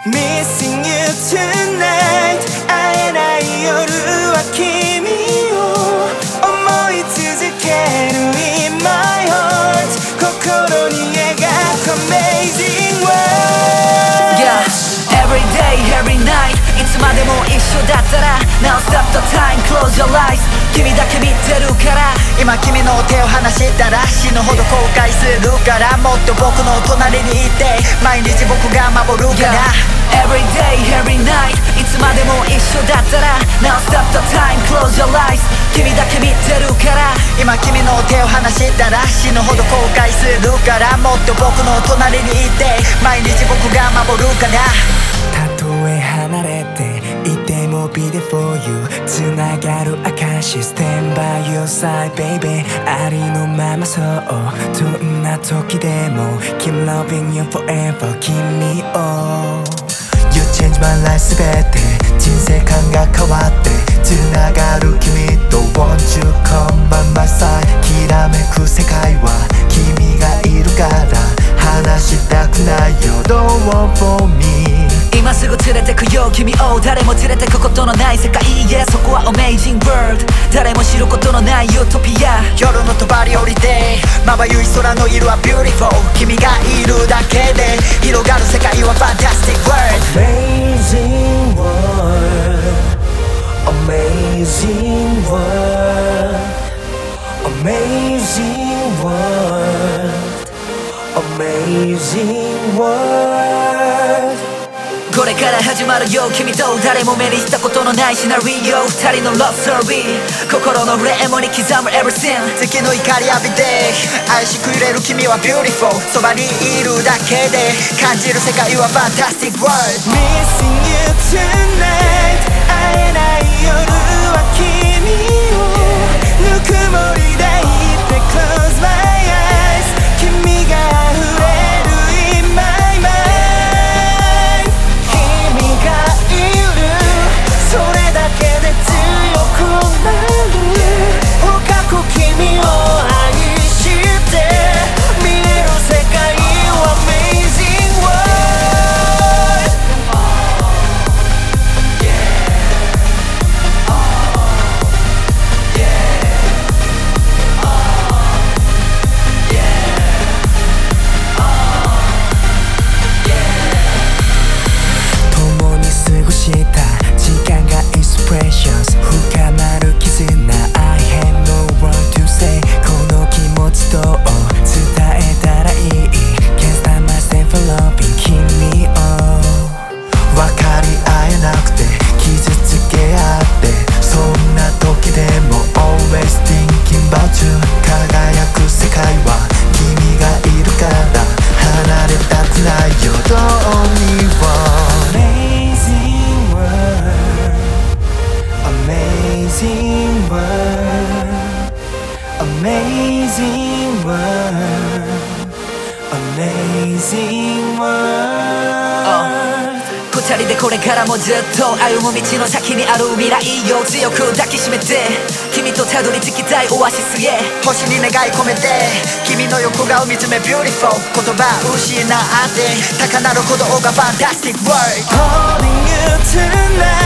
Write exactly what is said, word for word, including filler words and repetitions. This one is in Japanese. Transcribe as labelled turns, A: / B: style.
A: Missing you tonight 会えない夜は君を思い続ける In my heart 心に描く Amazing world
B: Yeah, every day, every night いつまでも一緒だったら Now stop the time, close your eyes 君だけ見てるから
C: 今君の手を離したら死ぬほど後悔するからもっと僕の隣にいて毎日僕が守るから、
B: yeah, every day, every night いつまでも一緒だったら Now stop the time, close your eyes 君だけ見てるから
C: 今君の手を離したら死ぬほど後悔するからもっと僕の隣にいて毎日僕が守るから
A: たとえ離れていても Be there for you つながる証 Stand by your side baby ありのままそうどんな時でも Keep loving you forever 君を You change my life すべて人生観が変わってつながる君と Won't you come by my side きらめく世界は君がいるから離したくないよ Don't want for me
B: 今すぐ連れてくよ君を誰も連れてくことのない世界へそこは Amazing world 誰も知ることのないユートピア
C: 夜の帳降りてまばゆい空の色は Beautiful 君がいるだけで広がる世界は Fantastic world
A: Amazing world Amazing world Amazing world Amazing world
B: これから始まるよ君と誰も目にしたことのないシナリオ二人の Love Story 心のフレームに刻む Everything
C: 月の光浴びて愛しく揺れる君は Beautiful そばにいるだけで感じる世界は Fantastic world
A: Missing you tonight 会えない夜は君をぬくもり抱いて Close my eyes 君が溢れる In my mind 君がいるそれだけで強くなる深く君を愛して見える世界は Amazing world共に過ごした時間が is precious 深まる絆 I have no word to say この気持ちと伝えたらいい Can't stop myself from loving 君を分かり合えなくて傷つけ合ってそんな時でも Always thinking about you 輝く世界は君がいるから離れたくないよ Don't need one Amazing world Amazing world Amazing world Amazing world
B: 二人でこれからもずっと歩む道の先にある未来を強く抱きしめて君とたどり着きたいオアシスへ
C: 星に願い込めて君の横顔見つめ Beautiful 言葉失って高鳴る鼓動が Fantastic world
A: Holding you tonight